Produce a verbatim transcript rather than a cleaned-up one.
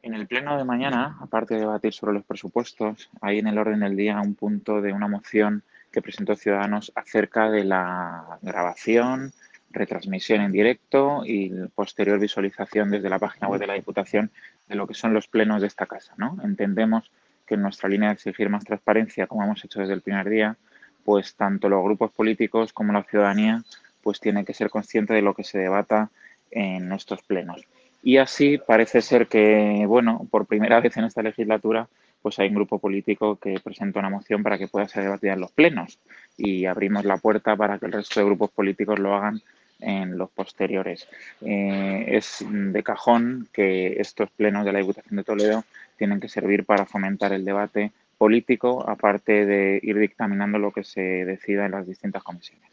En el pleno de mañana, aparte de debatir sobre los presupuestos, hay en el orden del día un punto de una moción que presentó Ciudadanos acerca de la grabación, retransmisión en directo y posterior visualización desde la página web de la Diputación de lo que son los plenos de esta casa, ¿no? Entendemos que en nuestra línea de exigir más transparencia, como hemos hecho desde el primer día, pues tanto los grupos políticos como la ciudadanía pues tiene que ser consciente de lo que se debata en nuestros plenos. Y así parece ser que, bueno, por primera vez en esta legislatura, pues hay un grupo político que presenta una moción para que pueda ser debatida en los plenos y abrimos la puerta para que el resto de grupos políticos lo hagan en los posteriores. Eh, es de cajón que estos plenos de la Diputación de Toledo tienen que servir para fomentar el debate político, aparte de ir dictaminando lo que se decida en las distintas comisiones.